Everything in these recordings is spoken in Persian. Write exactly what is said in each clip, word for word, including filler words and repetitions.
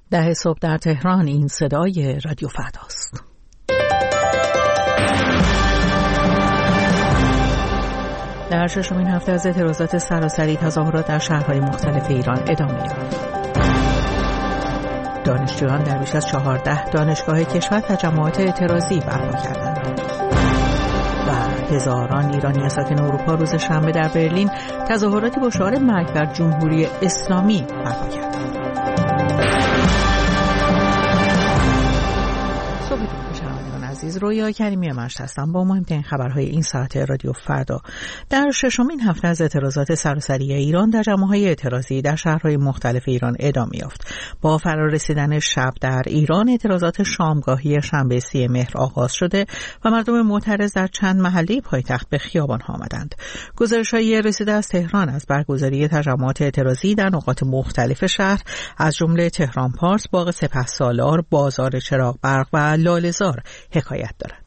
ده صبح در تهران. این صدای رادیو فرداست. در ششمین هفته از اعتراضات سراسری، تظاهرات در شهرهای مختلف ایران ادامه یافت. دانشجویان در بیش از چهارده دانشگاه کشور تجمعات اعتراضی برپا کردند و هزاران ایرانی ساکن اروپا روز شنبه در برلین تظاهراتی با شعار مرگ بر جمهوری اسلامی برپا کردند. عزیز، رویا کریمی مشت هستم با مهمترین خبرهای این ساعت رادیو فردا. در ششمین هفته از اعتراضات سراسری ایران، تجمع‌های اعتراضی در شهرهای مختلف ایران ادامه یافت. با فرارسیدن شب در ایران، اعتراضات شامگاهی شنبه سی مهر آغاز شده و مردم معترض در چند محله پایتخت به خیابان‌ها آمدند. گزارش‌های رسیده از تهران از برگزاری تجمعات اعتراضی در نقاط مختلف شهر از جمله تهران پارس، باغ سپهسالار، بازار چراغبرق و لاله‌زار حکایت دارد.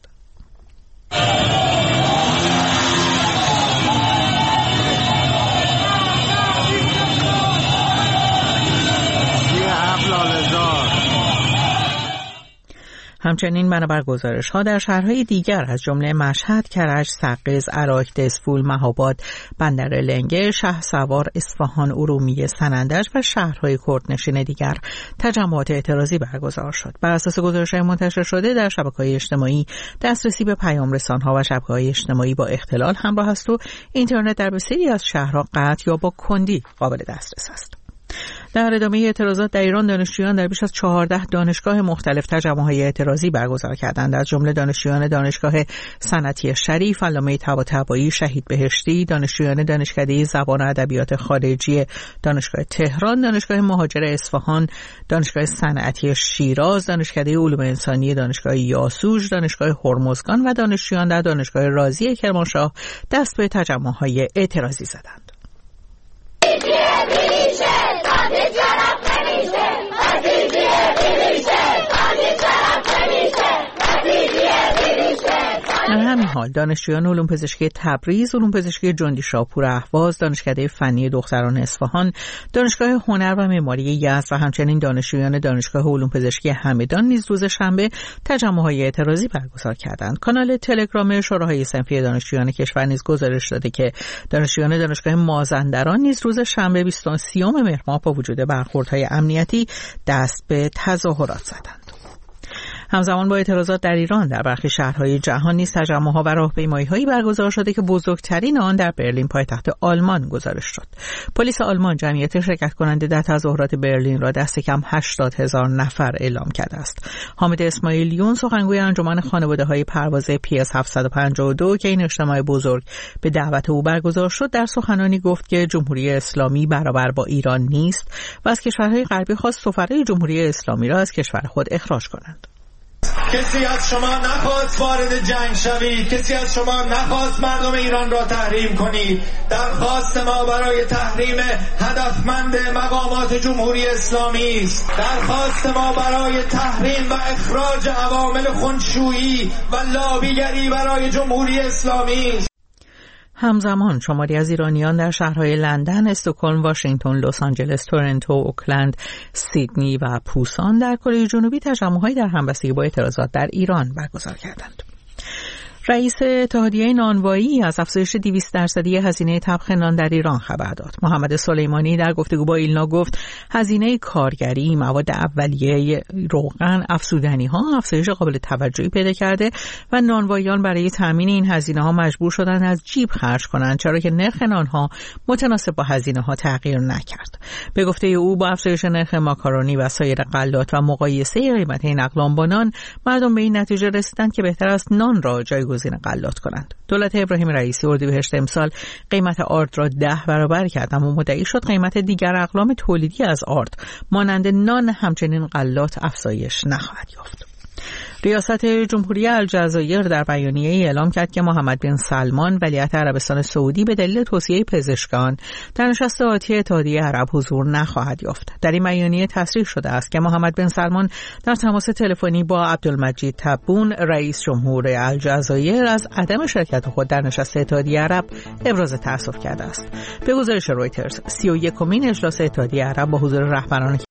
همچنین بنابر گزارش‌ها در شهرهای دیگر از جمله مشهد، کرج، سقز، عراق، دسفول، مهاباد، بندر لنگه، شهسوار، اصفهان، ارومیه، سنندج و شهرهای کردنشین دیگر تجمعات اعتراضی برگزار شد. بر اساس گزارش‌های منتشر شده در شبکه‌های اجتماعی، دسترسی به پیام رسان‌ها و شبکه‌های اجتماعی با اختلال همراه است و اینترنت در بسیاری از شهرها قطع یا با کندی قابل دسترس است. در ادامه اعتراضات در ایران، دانشجویان در بیش از چهارده دانشگاه مختلف تجمع‌های اعتراضی برگزار کردند. از جمله دانشجویان دانشگاه صنعتی شریف، علامه طباطبایی، شهید بهشتی، دانشجویان دانشکده زبان و ادبیات خارجی دانشگاه تهران، دانشگاه مهاجر اصفهان، دانشگاه صنعتی شیراز، دانشکده علوم انسانی دانشگاه یاسوج، دانشگاه هرمزگان و دانشجویان در دانشگاه رازی کرمانشاه دست به تجمع‌های اعتراضی زدند. در همین حال دانشجویان علوم پزشکی تبریز، علوم پزشکی جندی شاپور اهواز، دانشکده فنی دختران اصفهان، دانشگاه هنر و معماری یزد و همچنین دانشجویان دانشگاه علوم پزشکی همدان نیز روز شنبه تجمع‌های اعتراضی برگزار کردند. کانال تلگرام شورای صنفی دانشجویان کشور نیز گزارش داده که دانشجویان دانشگاه مازندران نیز روز شنبه بیست و سوم مهر ماه با وجود برخوردهای امنیتی دست به تظاهرات زدند. همزمان با اعتراضات در ایران، در برخی شهرهای جهان نیز تجمع‌ها و راهپیمایی‌هایی برگزار شده که بزرگترین آن در برلین پایتخت آلمان گزارش شد. پلیس آلمان جمعیت شرکت کننده در تظاهرات برلین را دست کم هشتاد هزار نفر اعلام کرده است. حامد اسماعیلیون، سخنگوی انجمن خانواده‌های پرواز پی اس هفتصد و پنجاه و دو که این اجتماع بزرگ به دعوت او برگزار شد، در سخنرانی گفت که جمهوری اسلامی برابر با ایران نیست و از کشورهای غربی خواست سفرای جمهوری اسلامی را از کشور خود اخراج کنند. کسی از شما نخواست وارد جنگ شوید، کسی از شما نخواست مردم ایران را تحریم کنید. درخواست ما برای تحریم هدفمند مقامات جمهوری اسلامی است. درخواست ما برای تحریم و اخراج عوامل خونشویی و لابیگری برای جمهوری اسلامی است. همزمان شماری از ایرانیان در شهرهای لندن، استکهلم، واشنگتن، لس آنجلس، تورنتو، اوکلند، سیدنی و پوسان در کره جنوبی تجمع‌هایی در همبستگی با اعتراضات در ایران برگزار کردند. رئیس اتحادیه نانوایی از افزایش دویست درصدی هزینه طبخ نان در ایران خبر داد. محمد سلیمانی در گفتگو با ایلنا گفت هزینه کارگری، مواد اولیه، روغن، افزودنی‌ها افزایش قابل توجهی پیدا کرده و نانواییان برای تامین این هزینه‌ها مجبور شدند از جیب خرج کنند، چرا که نرخ نان‌ها متناسب با هزینه‌ها تغییر نکرد. به گفته او با افزایش نرخ ماکارونی و سایر غلات و مقایسه قیمت این اقلام با نان، مردم به این نتیجه رسیدند که بهتر است نان را جایگزین غلات کنند. دولت ابراهیم رئیسی اردیبهشت امسال قیمت آرد را ده برابر کرد، اما مدعی شد قیمت دیگر اقلام تولیدی از آرد مانند نان همچنین غلات افزایش نخواهد یافت. ریاست جمهوری الجزایر در بیانیه‌ای اعلام کرد که محمد بن سلمان ولیعهد عربستان سعودی به دلیل توصیه پزشکان در نشست آتی اتحادیه عرب حضور نخواهد یافت. در این بیانیه تصریح شده است که محمد بن سلمان در تماس تلفنی با عبدالمجید تبون رئیس جمهور الجزایر از عدم شرکت خود در نشست اتحادیه عرب ابراز تأسف کرده است. به گزارش رویترز، سی و یکمین اجلاس اتحادیه عرب با حضور رهبران